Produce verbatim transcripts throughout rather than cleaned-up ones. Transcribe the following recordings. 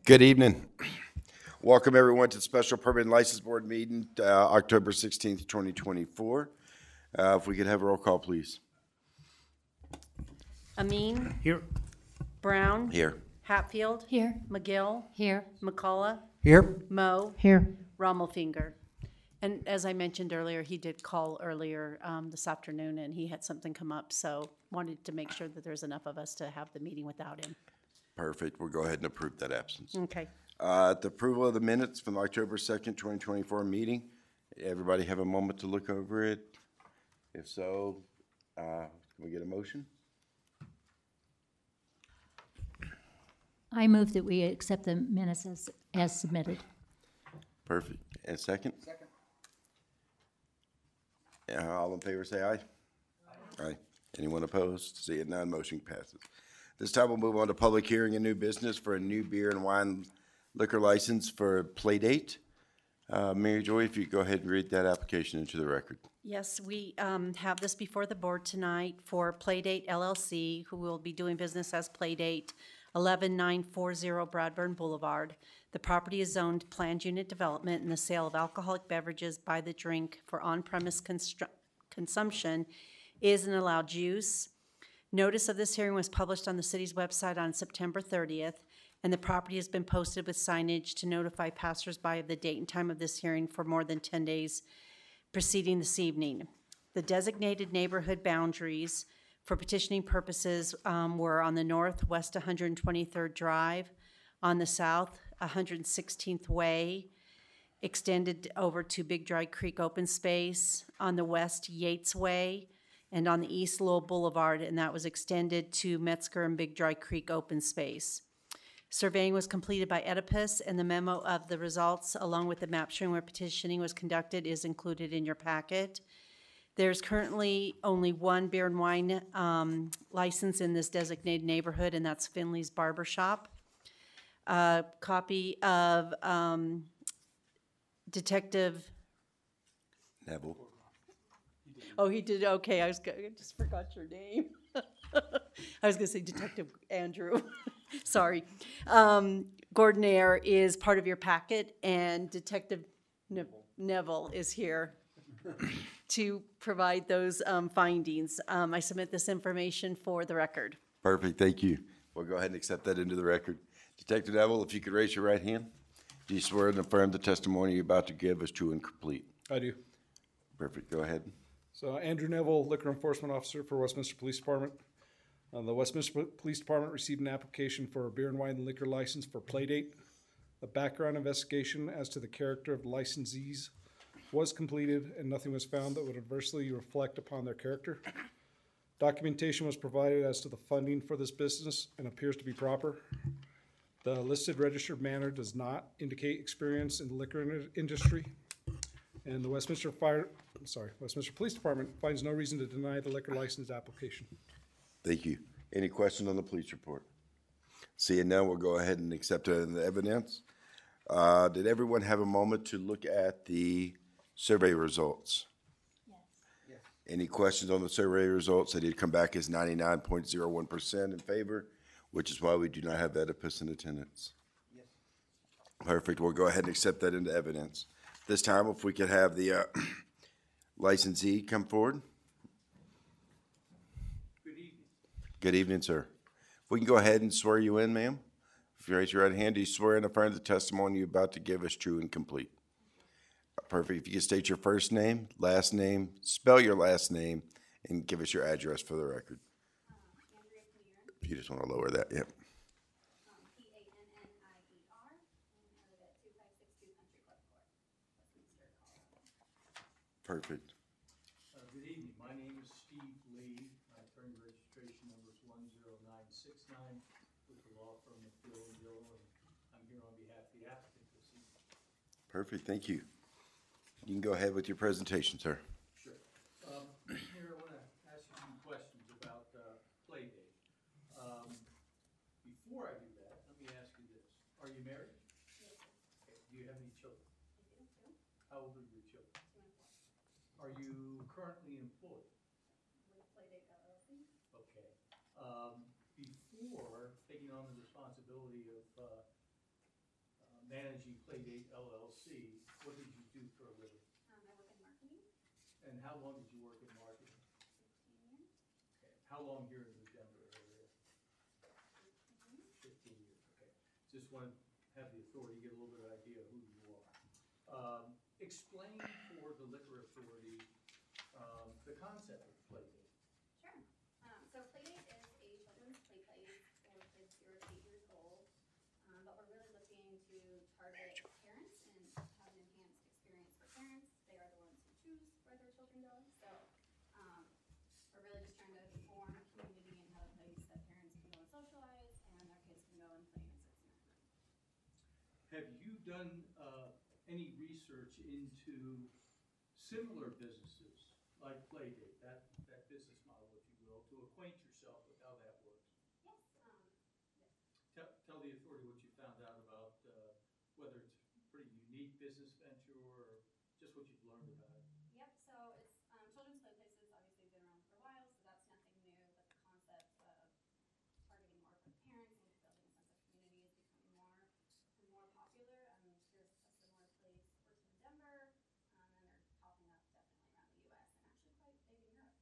Good evening. Welcome everyone to the Special Permit and License Board meeting, uh, October sixteenth, twenty twenty-four. Uh, if we could have a roll call, please. Amin. Here. Brown. Here. Hatfield. Here. McGill. Here. McCullough. Here. Moe. Here. Rommelfinger. And as I mentioned earlier, he did call earlier um, this afternoon, and he had something come up, so wanted to make sure that there's enough of us to have the meeting without him. Perfect. We'll go ahead and approve that absence. Okay. Uh, the approval of the minutes from the October second, twenty twenty-four meeting. Everybody have a moment to look over it? If so, uh, can we get a motion? I move that we accept the minutes as, as submitted. Perfect. And second? Second. Uh, all in favor say aye. Aye. Aye. Anyone opposed? Seeing none, motion passes. This time we'll move on to public hearing and new business for a new beer and wine liquor license for Playdate. Uh, Mary Joy, if you go ahead and read that application into the record. Yes, we um, have this before the board tonight for Playdate L L C, who will be doing business as Playdate, eleven nine forty Bradburn Boulevard. The property is zoned planned unit development, and the sale of alcoholic beverages by the drink for on-premise constru- consumption is an allowed use. Notice of this hearing was published on the city's website on September thirtieth, and the property has been posted with signage to notify passersby of the date and time of this hearing for more than ten days preceding this evening. The designated neighborhood boundaries for petitioning purposes um, were on the north, west one hundred twenty-third Drive, on the south, one hundred sixteenth Way, extended over to Big Dry Creek Open Space, on the west, Yates Way, and on the east, Lowell Boulevard, and that was extended to Metzger and Big Dry Creek Open Space. Surveying was completed by Oedipus, and the memo of the results, along with the map showing where petitioning was conducted, is included in your packet. There's currently only one beer and wine um, license in this designated neighborhood, and that's Finley's Barber Shop. A copy of um, Detective. Neville. Oh, he did. Okay, I was. I just forgot your name. I was going to say Detective Andrew. Sorry. Um, Gordon Air is part of your packet, and Detective ne- Neville is here to provide those um, findings. Um, I submit this information for the record. Perfect. Thank you. We'll go ahead and accept that into the record. Detective Neville, if you could raise your right hand. Do you swear and affirm the testimony you're about to give is true and complete? I do. Perfect. Go ahead. So Andrew Neville, Liquor Enforcement Officer for Westminster Police Department. Uh, the Westminster Police Department received an application for a beer and wine liquor license for Playdate. A background investigation as to the character of the licensees was completed, and nothing was found that would adversely reflect upon their character. Documentation was provided as to the funding for this business and appears to be proper. The listed registered manner does not indicate experience in the liquor in- industry. And the Westminster Fire, sorry, Westminster Police Department finds no reason to deny the liquor license application. Thank you. Any questions on the police report? Seeing none, we'll go ahead and accept it in the evidence. Uh, did everyone have a moment to look at the survey results? Yes. Yes. Any questions on the survey results? They did come back as ninety-nine point zero one percent in favor, which is why we do not have Oedipus in attendance. Yes. Perfect. We'll go ahead and accept that into evidence. This time, if we could have the uh, licensee come forward. Good evening. Good evening, sir. If we can go ahead and swear you in, ma'am. If you raise your right hand, do you swear and affirm the testimony you're about to give is true and complete? Perfect. If you could state your first name, last name, spell your last name, and give us your address for the record. Uh, Andrea Clear, If you just want to lower that, yep. um, P A N N I E R, and I live at two five six two Country Club Court, Westminster, Colorado. Perfect. Uh, Good evening. My name is Steve Lee. My attorney registration number is one zero nine six nine with the law firm of Bill and Bill, and I'm here on behalf of the applicant this evening. Perfect. Thank you. You can go ahead with your presentation, sir. Sure. Um, Here, I want to ask you some questions about uh, Playdate. Um, Before I do that, let me ask you this. Are you married? Yes, sir. Okay. Do you have any children? I do, too. How old are your children? Two and four. Are you currently employed? With Playdate L L C. Okay. Um, Before taking on the responsibility of uh, managing Playdate L L C, what did you do for a living? Um, I work in marketing, And how long did you work in marketing? fifteen years. Okay. How long here in the Denver area? fifteen years. Fifteen years, okay. Just want to have the authority, get a little bit of idea of who you are. Um, explain for the liquor authority, um, the concept of Playdate. Sure. Um, so Playdate is a children's play place for kids zero to eight years old. Um, but we're really looking to target parents and have an enhanced experience for parents. They are the ones who choose where their children go. So, um, we're really just trying to form a community and have a place that parents can go and socialize and their kids can go and play in a six minute. Have you done, uh, any research into similar businesses like Playdate, that, that business model, if you will, to acquaint yourself with how that works? Yes, um, yes. Tell, tell the authority what you found out about, uh, whether it's a pretty unique business venture or just what you've learned about it. Yep, so it's, um, children's play places obviously been around for a while, so that's nothing new, but the concept of targeting more for the parents and building a sense of community is becoming more and more popular. Um, there's a similar place or two in Denver, um, and they're popping up definitely around the U S and actually quite big in Europe.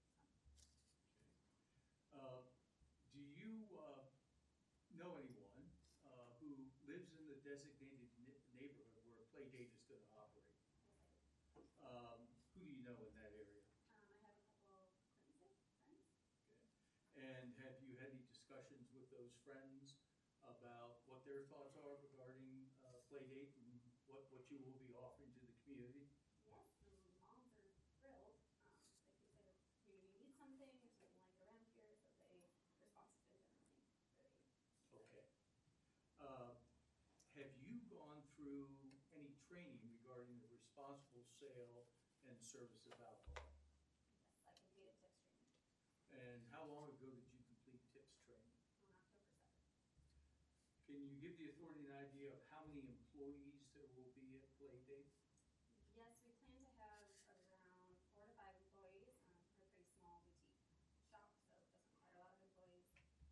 Uh, do you, uh, know anyone, uh, who lives in the designated ne- neighborhood where a Playdate is gonna operate? Yes, I do. Um, who do you know in that area? Um, I have a couple acquaintances, friends. Okay. And have you had any discussions with those friends about what their thoughts are regarding, uh, Playdate and what, what you will be offering to the community? Yes, the moms are thrilled. Um, they could say the community needs something, there's nothing like it around here, so they, response has been generally very. Okay. Uh, have you gone through any training regarding the responsible sale and service of alcohol? Yes, I completed tips training And how long ago did you complete tips training? on October seventh. Can you give the authority an idea of how many employees there will be at Playdate? Yes, we plan to have around four to five employees. Um, we're a pretty small boutique shop, so it doesn't require a lot of employees.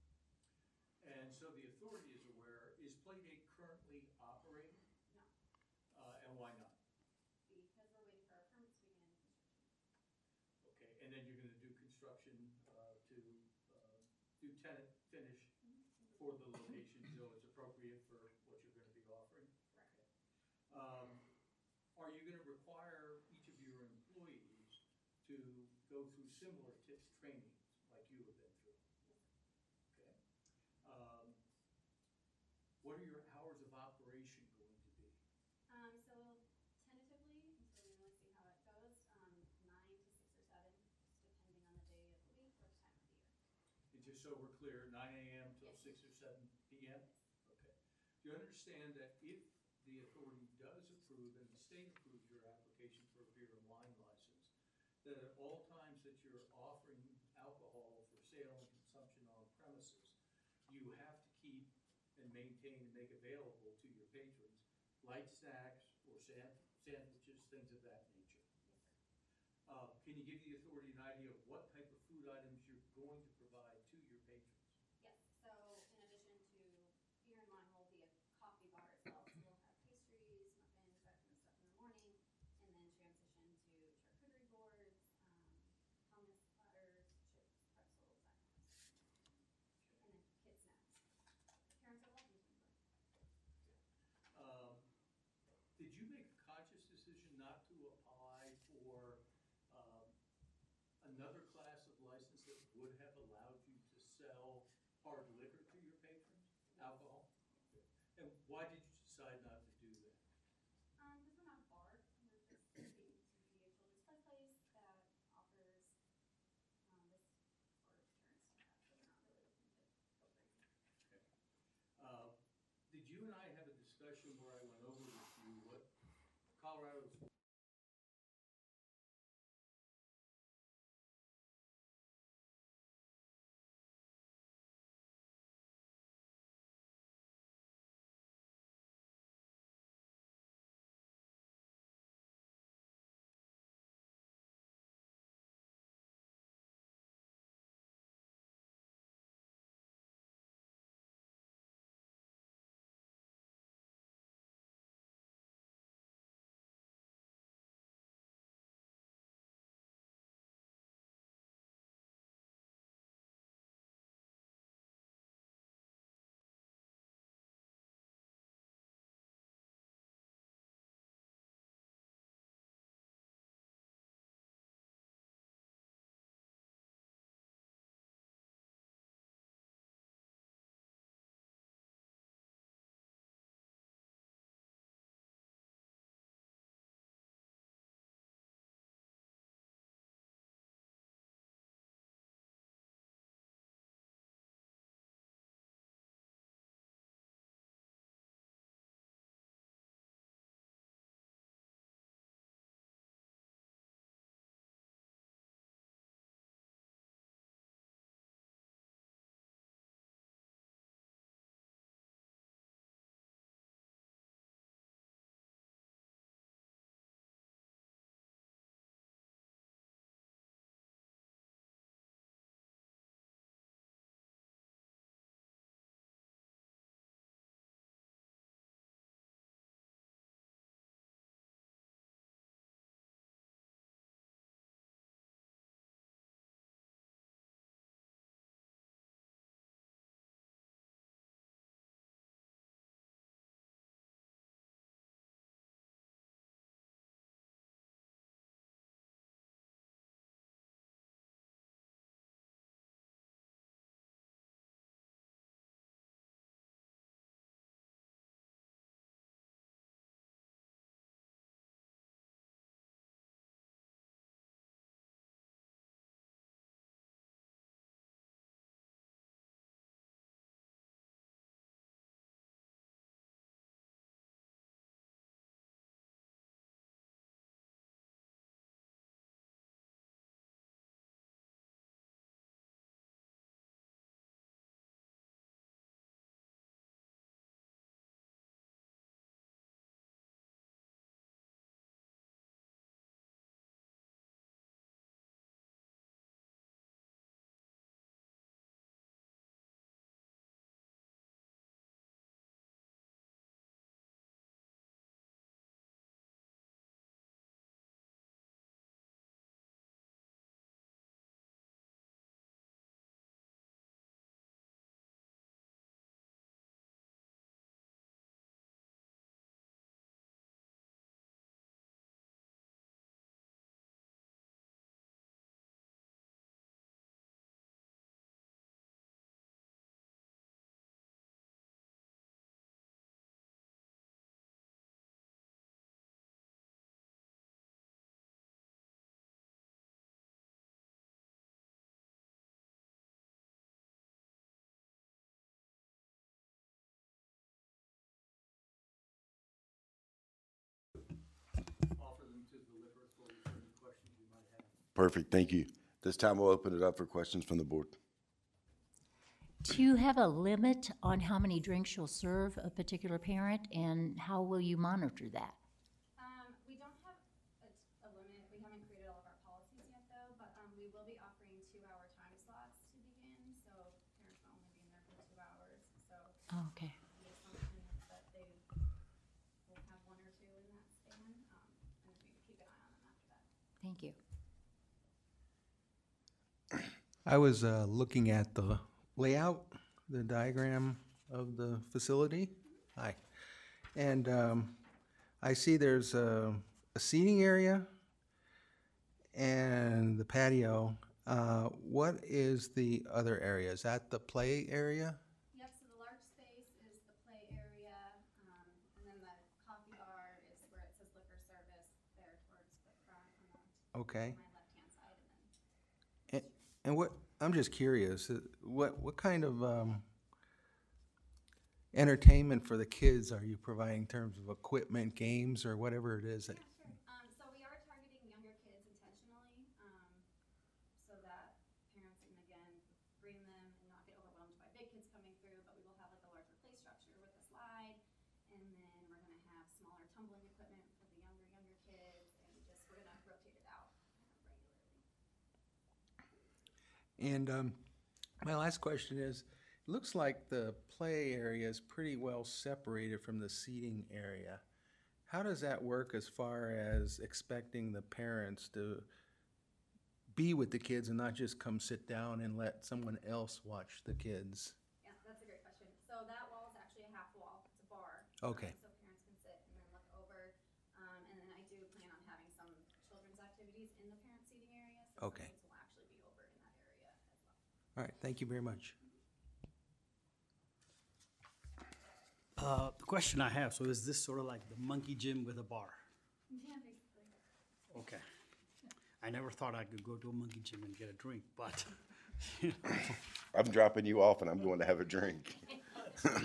And so the authority is aware, is Playdate currently operating? No, Uh, and why not? because we're waiting for our permits to begin construction. Okay, and then you're gonna do construction, uh, to, uh, do tenant finish for the location, so it's appropriate for what you're gonna be offering? Correct. Okay. Um, are you gonna require each of your employees to go through similar tips trainings like you have been through? Yes, sir. Okay. Um, what are your hours of operation going to be? Um, so tentatively, until we really see how it goes, um, nine to six or seven, just depending on the day of the week or the time of the year. And just so we're clear, nine AM till Yes. six or seven PM? Yes. Okay. Do you understand that if the authority does approve and the state approves your application for a beer and wine license, that at all times that you're offering alcohol for sale and consumption on premises, you have to keep and maintain and make available to your patrons light snacks or san- sandwiches, things of that nature? Yes, sir. Uh, can you give the authority an idea of what type of food items you're going to provide to your patrons? Yes, so in addition to beer and wine, we'll be a coffee bar as well. So we'll have pastries, muffins, that kind of stuff in the morning, and then transition to charcuterie boards, um, hummus, platters, chips, pretzels, that kind of stuff. And then kid snacks. Parents are welcome to enjoy. Um, did you make a conscious decision not to apply for, um, another class of license that would have allowed you to sell hard liquor to your patrons, alcohol? And why did you decide not to do that? Um, because we're not a bar, we're just looking to be a children's play place that offers, um, this for parents to have, so we're not really looking to go crazy. Uh, did you and I have a discussion where I went over with you what Colorado's Perfect, thank you. This time we'll open it up for questions from the board. Do you have a limit on how many drinks you'll serve a particular parent, and how will you monitor that? Um, we don't have a, a limit, we haven't created all of our policies yet though, but, um, we will be offering two-hour time slots to begin, so parents will only be in there for two hours, so Oh, okay, the assumption is that they will have one or two in that span, um, and we keep an eye on them after that. thank you. I was uh, looking at the layout, the diagram of the facility. Hi. And um, I see there's a, a seating area and the patio. Uh, What is the other area? Is that the play area? Yep, so the large space is the play area, um, and then the coffee bar is where it says liquor service there towards the front on the, Okay. my left-hand side, and then And- And what, I'm just curious, uh, what, what kind of um, entertainment for the kids are you providing in terms of equipment, games, or whatever it is? that- Yeah, sure. Um, so we are targeting younger kids intentionally, um, so that parents can again bring them and not get overwhelmed by big kids coming through, but we will have like a larger play structure with a slide, and then we're gonna have smaller tumbling equipment for the younger, younger kids, and just, we're gonna rotate it out kind of regularly. And um, my last question is, it looks like the play area is pretty well separated from the seating area. How does that work as far as expecting the parents to be with the kids and not just come sit down and let someone else watch the kids? Yeah, that's a great question. So that wall is actually a half wall, it's a bar. Okay. um, So parents can sit and then look over, um, and then I do plan on having some children's activities in the parent seating area, so some Okay. kids will actually be over in that area as well. All right, thank you very much. Uh, the question I have, so is this sort of like the monkey gym with a bar? Yeah, basically. Okay. I never thought I could go to a monkey gym and get a drink, but I'm dropping you off and I'm going to have a drink. That's what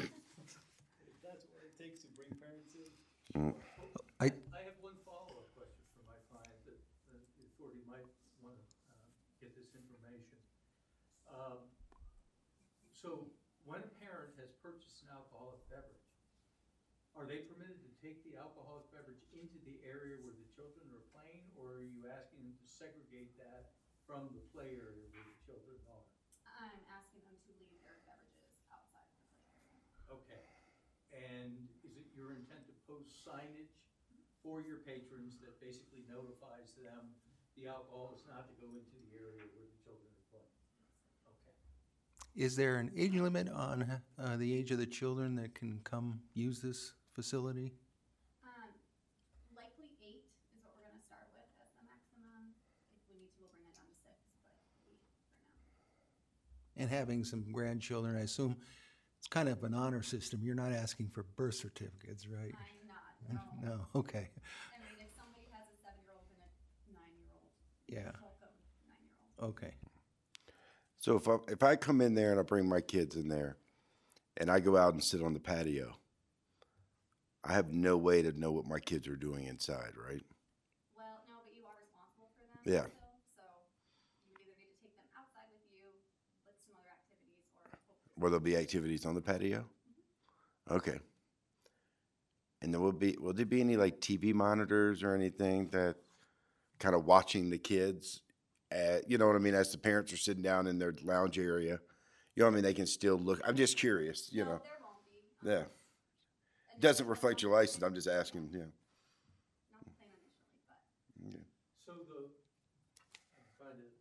it takes to bring parents in. I, I have one follow-up question for my client that, that the authority might want to, uh, get this information. Um, So when a parent has purchased an alcoholic beverage, are they permitted to take the alcoholic beverage into the area where the children are playing, or are you asking them to segregate that from the play area where the children are? I'm asking them to leave their beverages outside of the play area. Okay, and is it your intent to post signage for your patrons that basically notifies them the alcohol is not to go into the area where the children are playing? Okay, is there an age limit on uh, the age of the children that can come use this facility? Um, likely eight is what we're gonna start with as the maximum. If we need to, we'll bring it down to six, but eight for now. And having some grandchildren, I assume it's kind of an honor system. You're not asking for birth certificates, right? I'm not, no. No, okay, I mean, if somebody has a seven-year-old and a nine-year-old, yeah, welcome nine-year-old. okay. So if I, if I come in there and I bring my kids in there and I go out and sit on the patio, I have no way to know what my kids are doing inside, right? Well, no, but you are responsible for them Yeah. still, so you would either need to take them outside with you, with some other activities, or hopefully. Will there be activities on the patio? Okay. And there will be, will there be any like T V monitors or anything that kind of watching the kids? Uh, you know what I mean? As the parents are sitting down in their lounge area, you know what I mean? They can still look. I'm just curious, you No, know? there won't be. um, Yeah. and Doesn't there reflect your won't license. be- I'm just asking, yeah. Not the plan initially, but. Okay. so the, I'm trying to,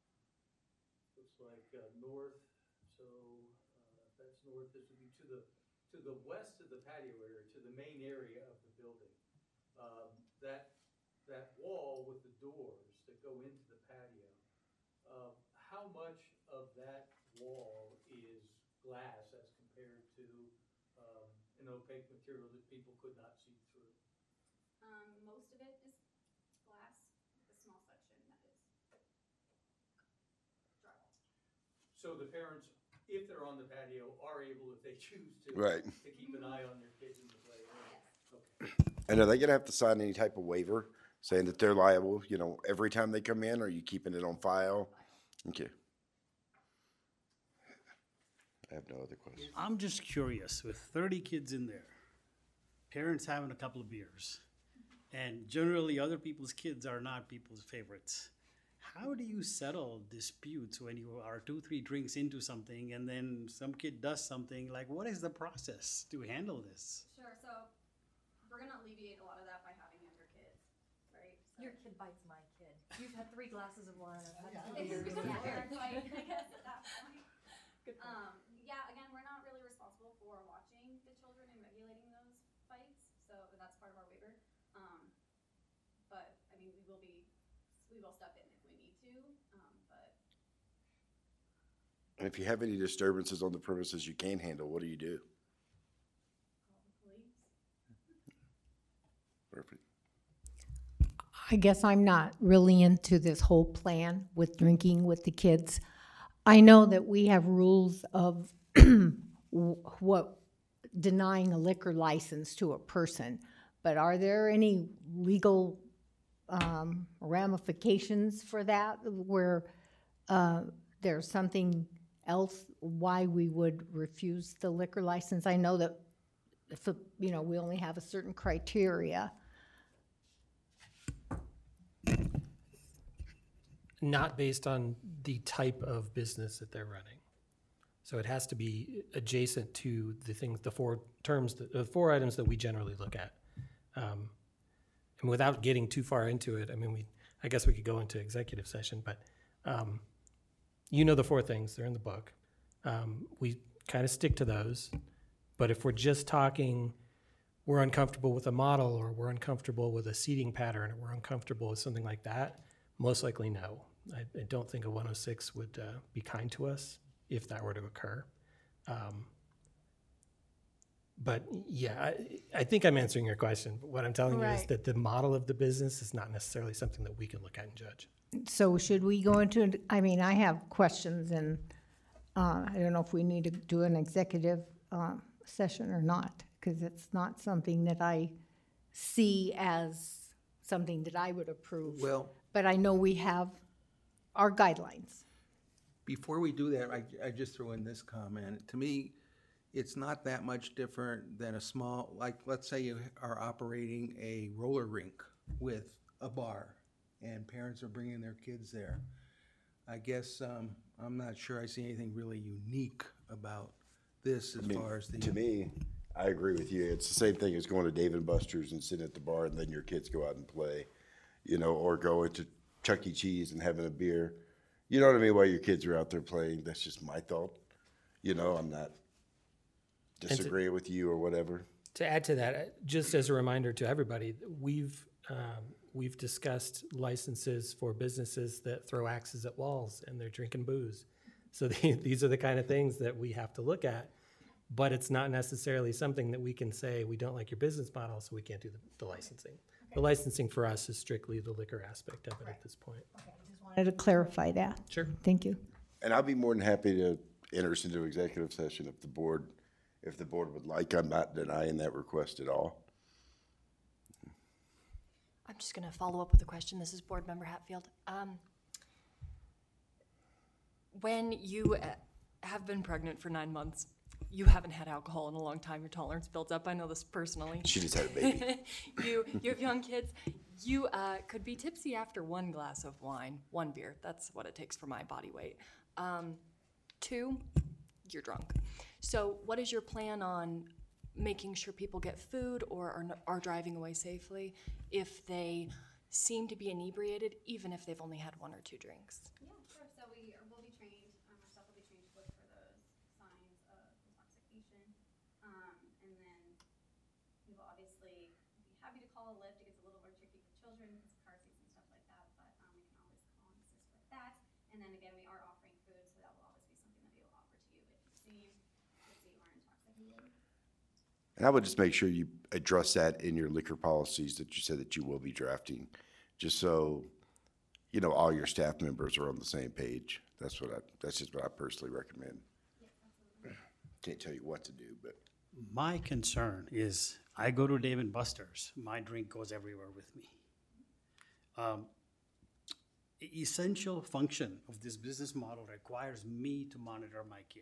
looks like uh, north, so uh, that's north, this would be to the, to the west of the patio area, to the main area of the building. Um, That, that wall with the doors that go into the patio, uh, how much of that wall is glass as compared to um, an opaque material that people could not see through? Um, most of it is glass, the small section that is drywall. So the parents, if they're on the patio, are able, if they choose to, Right. to keep an eye on their kids in the play area? Yes. Okay. And are they gonna have to sign any type of waiver saying that they're liable, you know, every time they come in? Or are you keeping it on file? Okay. I have no other questions. I'm just curious, with thirty kids in there, parents having a couple of beers, and generally other people's kids are not people's favorites. How do you settle disputes when you are two, three drinks into something and then some kid does something? Like, what is the process to handle this? Sure, so we're gonna alleviate a lot of that by having younger kids, right? So- Your kid bites my kid. You've had three glasses of wine. I've had two It's beers. because the parents fight, I guess, at that point. Good point. Um, yeah, again, we're not really responsible for watching the children and regulating those fights, so that's part of our waiver. Um, but, I mean, we will be, we will step in if we need to, um, but And if you have any disturbances on the premises you can't handle, what do you do? call the police. Perfect. I guess I'm not really into this whole plan with drinking with the kids. I know that we have rules of what denying a liquor license to a person, but are there any legal um, ramifications for that where uh, there's something else why we would refuse the liquor license? I know that if, a- you know, we only have a certain criteria. Not based on the type of business that they're running. So it has to be adjacent to the things, the four terms, the four items that we generally look at. Um, and without getting too far into it, I mean, we, I guess we could go into executive session, but um, you know the four things, they're in the book. Um, we kind of stick to those. But if we're just talking, we're uncomfortable with a model, or we're uncomfortable with a seating pattern, or we're uncomfortable with something like that, most likely no. I, I don't think a one oh six would uh, be kind to us if that were to occur. Um, but yeah, I, I think I'm answering your question. But what I'm telling you is Right. that the model of the business is not necessarily something that we can look at and judge. So should we go into, I mean, I have questions, and uh, I don't know if we need to do an executive um, session or not, because it's not something that I see as something that I would approve. Well, But I know we have our guidelines. before we do that, I, I just throw in this comment. To me, it's not that much different than a small, like, let's say you are operating a roller rink with a bar, and parents are bringing their kids there. I guess, um, I'm not sure I see anything really unique about this as I mean, far as the. To me, I agree with you. It's the same thing as going to Dave and Buster's and sitting at the bar and then your kids go out and play, you know, or going to Chuck E. Cheese and having a beer. You know what I mean? While your kids are out there playing, that's just my thought. You know, I'm not to- disagreeing with you or whatever. To add to that, uh, just as a reminder to everybody, we've um, we've discussed licenses for businesses that throw axes at walls and they're drinking booze. So the, these are the kind of things that we have to look at, but it's not necessarily something that we can say we don't like your business model, so we can't do the, the licensing. The licensing for us is strictly the liquor aspect of it at this point. Wanted to clarify that. Sure. Thank you. And I'll be more than happy to enter us into executive session if the board, if the board would like. I'm not denying that request at all. I'm just going to follow up with a question. This is Board Member Hatfield. Um, when you uh, have been pregnant for nine months, you haven't had alcohol in a long time. Your tolerance builds up. I know this personally. She just had a baby. you, you have young kids. You uh, could be tipsy after one glass of wine, one beer. That's what it takes for my body weight. Um, two, you're drunk. So what is your plan on making sure people get food or are, n- are driving away safely if they seem to be inebriated, even if they've only had one or two drinks? Yeah, sure, so we are- will be trained, um, our staff will be trained to look for those signs of intoxication. Um, and then we will obviously be happy to call a lift. It gets a little more tricky for children because of car seats and stuff like that, but, um, we can always call and assist with that. And then again, we are offering food, so that will always be something that we will offer to you if you seem tipsy or intoxicated. And I would just make sure you address that in your liquor policies that you said that you will be drafting, just so, you know, all your staff members are on the same page. That's what I, that's just what I personally recommend. Can't tell you what to do, but My concern is I go to Dave and Buster's, my drink goes everywhere with me. Um, e- essential function of this business model requires me to monitor my kid.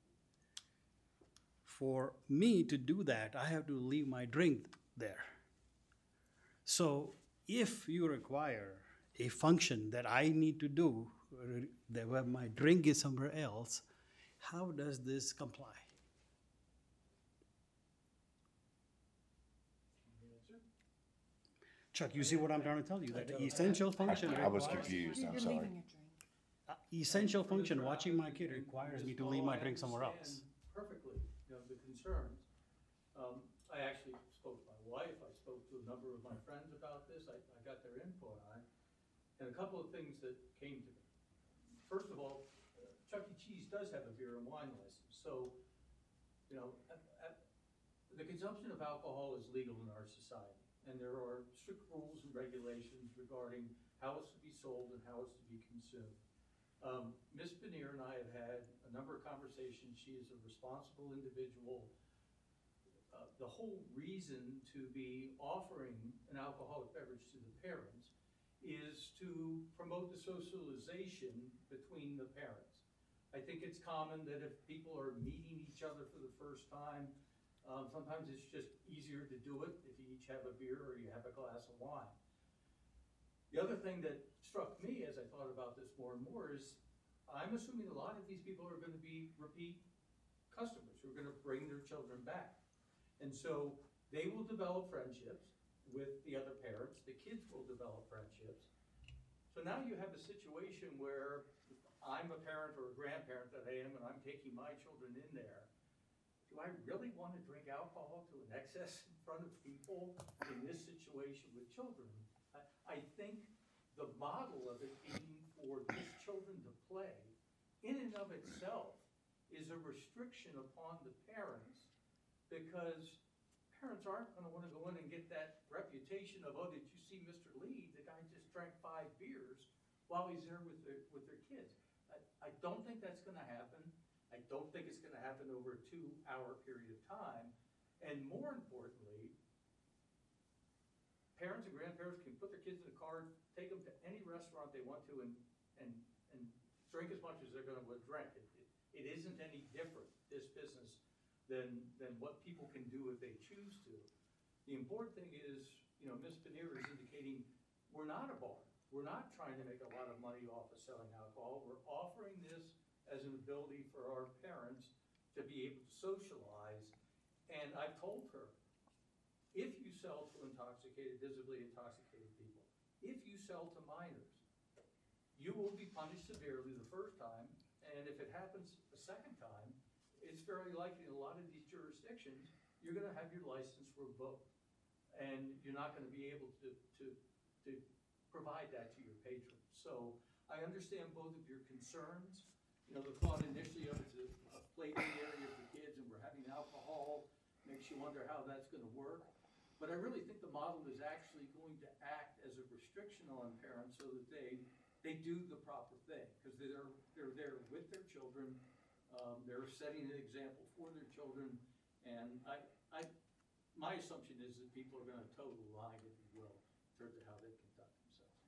For me to do that, I have to leave my drink there. So if you require a function that I need to do, uh, that where my drink is somewhere else, how does this comply? Chuck, you see what I'm trying to tell you, that the essential function. I was requires- confused, I'm sorry. uh, Essential function, watching my kid requires me to leave my drink somewhere else. Perfectly, you know, the concerns. Um, I actually spoke to my wife, I spoke to a number of my friends about this, I, I got their input on it. And a couple of things that came to me. First of all, uh, Chuck E. Cheese does have a beer and wine license, so, you know, at, at, the consumption of alcohol is legal in our society. And there are strict rules and regulations regarding how it's to be sold and how it's to be consumed. Um, Miz Benear and I have had a number of conversations. She is a responsible individual. Uh, the whole reason to be offering an alcoholic beverage to the parents is to promote the socialization between the parents. I think it's common that if people are meeting each other for the first time, um, sometimes it's just easier to do it if you each have a beer or you have a glass of wine. The other thing that struck me as I thought about this more and more is I'm assuming a lot of these people are going to be repeat customers who are going to bring their children back. And so they will develop friendships with the other parents, the kids will develop friendships. So now you have a situation where I'm a parent or a grandparent that I am and I'm taking my children in there. Do I really want to drink alcohol to an excess in front of people in this situation with children? I, I think the model of it being for these children to play in and of itself is a restriction upon the parents, because parents aren't going to want to go in and get that reputation of, oh, did you see Mister Lee? The guy just drank five beers while he's there with their, with their kids. I, I don't think that's going to happen. I don't think it's going to happen over a two-hour period of time. And more importantly, parents and grandparents can put their kids in the car, take them to any restaurant they want to, and and and drink as much as they're going to drink. It, it, it isn't any different, this business, than than what people can do if they choose to. The important thing is, you know, Miz Benear is indicating we're not a bar. We're not trying to make a lot of money off of selling alcohol. We're offering this as an ability for our parents to be able to socialize. And I've told her, if you sell to intoxicated, visibly intoxicated people, if you sell to minors, you will be punished severely the first time. And if it happens a second time, it's very likely in a lot of these jurisdictions, you're gonna have your license revoked. And you're not gonna be able to, to, to provide that to your patrons. So I understand both of your concerns. You know, the thought initially of it's a, a play day area for kids and we're having alcohol makes you wonder how that's gonna work. But I really think the model is actually going to act as a restriction on parents so that they, they do the proper thing. Because they're, they're there with their children, um, they're setting an example for their children. And I, I, my assumption is that people are gonna toe the line, if you will, in terms of how they conduct themselves.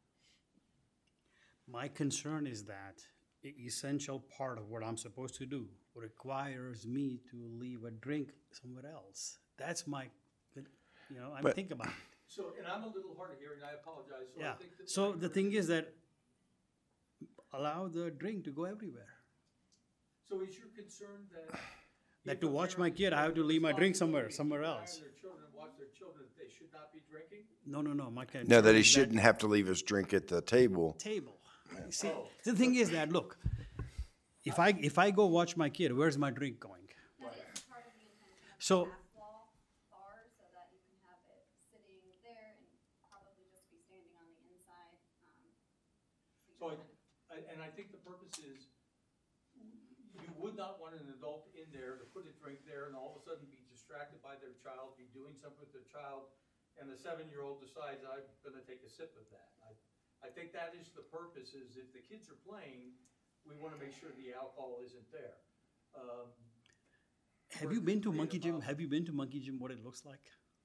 My concern is that an essential part of what I'm supposed to do requires me to leave a drink somewhere else. That's my, you know, I'm But- thinking about it. So, and I'm a little hard of hearing, I apologize. So I Yeah, think that so my the thing is that allow the drink to go everywhere. So is your concern that? That if to a watch my parent kid, I have to leave my drink somewhere, responsibility somewhere to keep else. an eye on their children, watch their children, that they should not be drinking? No, no, no, my concern No, that he is shouldn't have to leave his drink at the table. Table. See, Oh. the thing is that, look, if I, if I go watch my kid, where's my drink going? That is part of the intention of the So- half wall bar, so that you can have it sitting there and probably just be standing on the inside. um, So I, you can- I- and I think the purpose is, you would not want an adult in there to put a drink there and all of a sudden be distracted by their child, be doing something with their child, and the seven-year-old decides, I'm gonna take a sip of that. I, I think that is the purpose, is if the kids are playing, we wanna make sure the alcohol isn't there. Um, Have you been to Create a Monkey Gym? model. Have you been to Monkey Gym, what it looks like?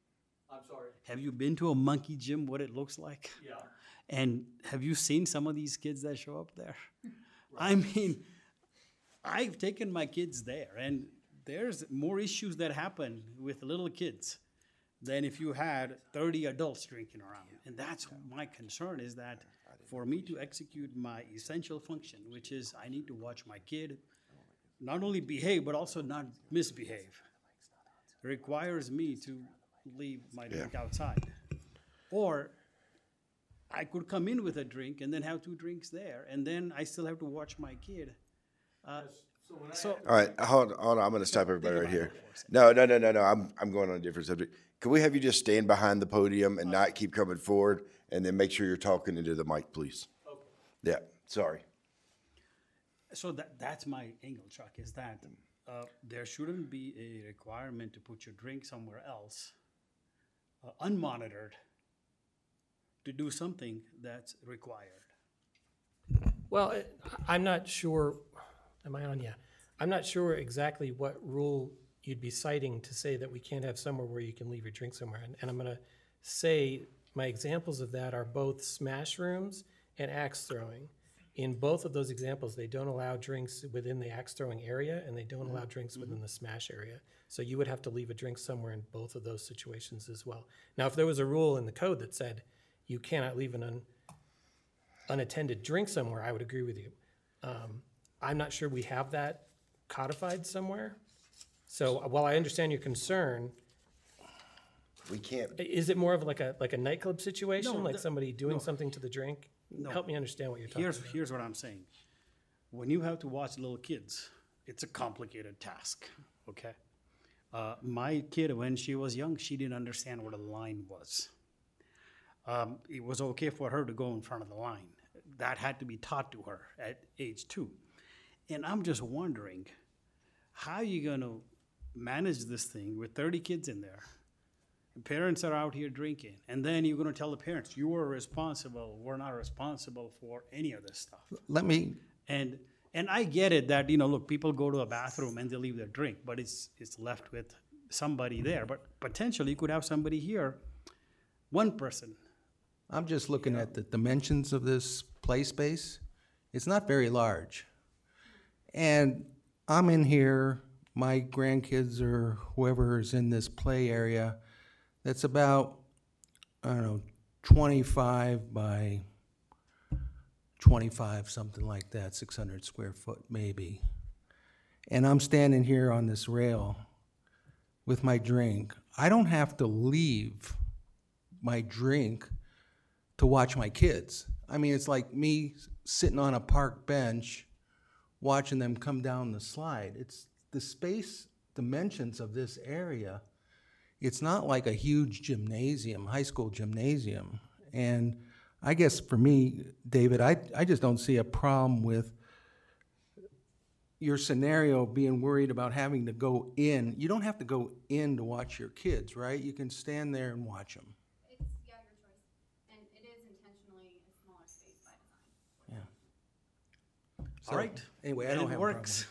I'm sorry. Have you been to a monkey gym, what it looks like? Yeah. And have you seen some of these kids that show up there? I mean, I've taken my kids there, and there's more issues that happen with little kids than if you had thirty adults drinking around. And that's my concern, is that for me to execute my essential function, which is I need to watch my kid not only behave, but also not misbehave, requires me to leave my drink outside. Or I could come in with a drink and then have two drinks there, and then I still have to watch my kid. Uh, So, All right, hold, hold on, I'm gonna stop everybody right here. No, no, no, no, no, I'm, I'm going on a different subject. Can we have you just stand behind the podium and not keep coming forward, and then make sure you're talking into the mic, please? Okay. Yeah, sorry. so that, that's my angle, Chuck, is that uh, there shouldn't be a requirement to put your drink somewhere else, uh, unmonitored, to do something that's required. Well, I- I'm not sure, am I on? Yeah. I'm not sure exactly what rule you'd be citing to say that we can't have somewhere where you can leave your drink somewhere. And, and I'm gonna say, my examples of that are both smash rooms and axe throwing. In both of those examples, they don't allow drinks within the axe throwing area, and they don't allow drinks within the smash area. So you would have to leave a drink somewhere in both of those situations as well. Now, if there was a rule in the code that said you cannot leave an un, unattended drink somewhere, I would agree with you. Um, I'm not sure we have that codified somewhere. So while I understand your concern, We can't, i- is it more of like a, like a nightclub situation? No, Like the- somebody doing no. something to the drink? No. Help me understand what you're talking Here's, about. here's what I'm saying. When you have to watch little kids, it's a complicated task, okay? Uh, my kid, when she was young, she didn't understand what a line was. Um, it was okay for her to go in front of the line. That had to be taught to her at age two. And I'm just wondering, how are you gonna manage this thing with thirty kids in there? And parents are out here drinking, and then you're gonna tell the parents, you are responsible, we're not responsible for any of this stuff. Let me, And, and I get it that, you know, look, people go to a bathroom and they leave their drink, but it's, it's left with somebody there. But potentially you could have somebody here, one person. I'm just looking at the dimensions of this play space. It's not very large. And I'm in here, my grandkids or whoever is in this play area, that's about, I don't know, twenty-five by twenty-five, something like that, six hundred square foot maybe. And I'm standing here on this rail with my drink. I don't have to leave my drink to watch my kids. I mean, it's like me sitting on a park bench watching them come down the slide. It's the space dimensions of this area. It's not like a huge gymnasium, high school gymnasium. And I guess for me, David, I, I just don't see a problem with your scenario being worried about having to go in. You don't have to go in to watch your kids, right? You can stand there and watch them. It's, yeah, your choice. And it is intentionally a smaller space by design. Yeah. All right. Anyway, I And don't it have a problem. works.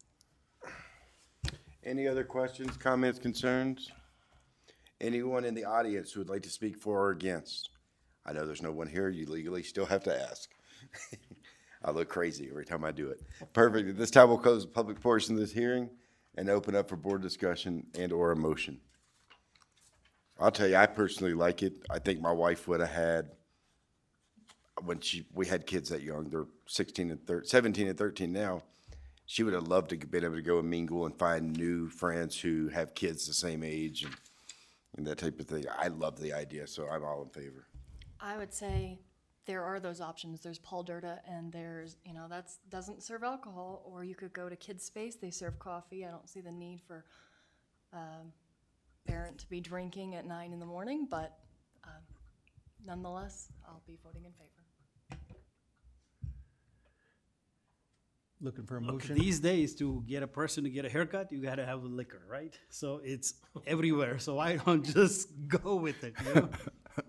any other questions, comments, concerns? Anyone in the audience who would like to speak for or against? I know there's no one here, you legally still have to ask. I look crazy every time I do it. Perfect, at this time we'll close the public portion of this hearing and open up for board discussion and or a motion. I'll tell you, I personally like it. I think my wife would have had, when she, we had kids that young, they're sixteen and thir- seventeen and thirteen now, she would have loved to have been able to go and mingle and find new friends who have kids the same age and, and that type of thing. I love the idea, so I'm all in favor. I would say there are those options. There's Paul Dirta, and there's, you know, that's doesn't serve alcohol. Or you could go to Kids Space. They serve coffee. I don't see the need for um, parent to be drinking at nine in the morning, but um, nonetheless, I'll be voting in favor. Looking for a Look, motion? these days, to get a person to get a haircut, you gotta have the liquor, right? So it's everywhere, so I don't just go with it, you know?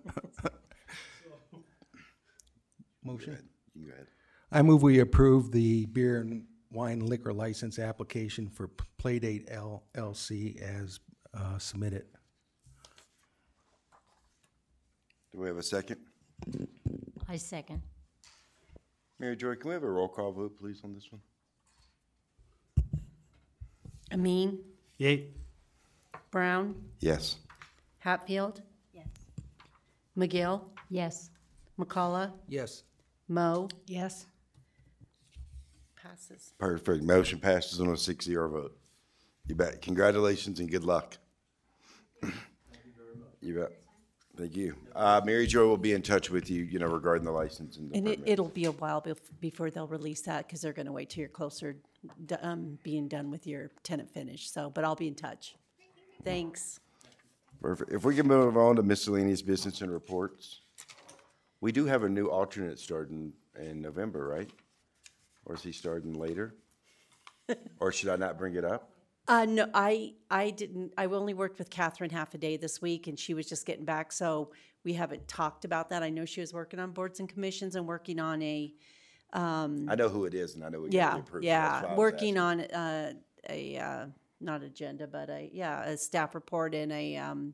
Motion? You can go ahead. I move we approve the beer and wine liquor license application for Playdate L L C as uh, submitted. Do we have a second? I second. Mary Joy, can we have a roll call vote, please, on this one? Amin, Yay. Brown, Yes. Hatfield, Yes. McGill, Yes. McCullough, Yes. Mo, Yes. passes. Perfect. Motion passes on a six zero vote. You bet. Congratulations and good luck. You bet. Thank you. Uh, Mary Joy will be in touch with you, you know, regarding the license and the And it, permit. it'll be a while bef- before they'll release that, because they're gonna wait till you're closer, d- um, being done with your tenant finish, so, but I'll be in touch. Thanks. Perfect. If we can move on to miscellaneous business and reports. We do have a new alternate starting in November, right? Or is he starting later? Or should I not bring it up? Uh, no, I, I didn't, I only worked with Catherine half a day this week, and she was just getting back, so we haven't talked about that. I know she was working on boards and commissions and working on a, I know who it is and I know we got yeah, to approve. That's why I yeah, was working asking. on, uh, a, uh, not agenda, but a, yeah, a staff report and a, um,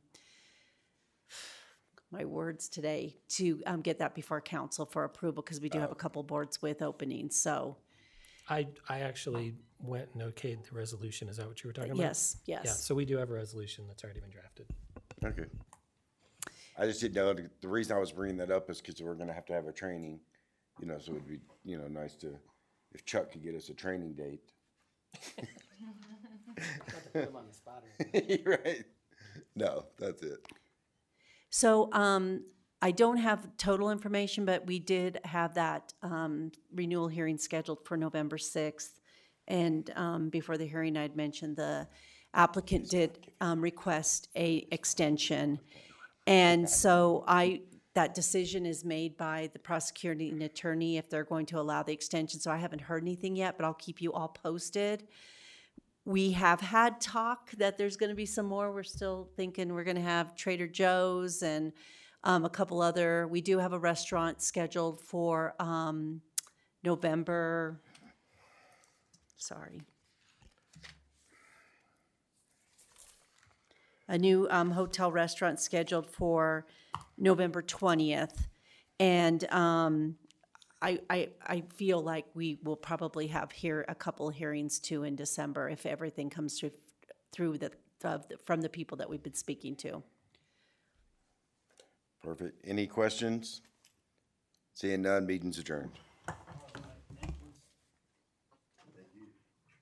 my words today, to, um, get that before council for approval, because we do have a couple boards with openings, so, I, I actually went and okayed the resolution. Is that what you were talking about? yes, Yeah, yes. so we do have a resolution that's already been drafted. Okay. I just didn't know, the reason I was bringing that up is because we're gonna have to have a training, you know, so it'd be, you know, nice to, if Chuck could get us a training date. Right? No, that's it. So, um, I don't have total information, but we did have that, um, renewal hearing scheduled for November sixth. And, um, before the hearing, I'd mentioned the applicant did, um, request a extension. And so I, that decision is made by the prosecuting attorney if they're going to allow the extension. So I haven't heard anything yet, but I'll keep you all posted. We have had talk that there's gonna be some more. We're still thinking we're gonna have Trader Joe's and um, a couple other, we do have a restaurant scheduled for um, November, sorry. A new um, hotel restaurant scheduled for November twentieth. And um, I, I, I feel like we will probably have here a couple hearings too in December if everything comes through, through the, of the- from the people that we've been speaking to. Perfect. Any questions? Seeing none, meeting's adjourned.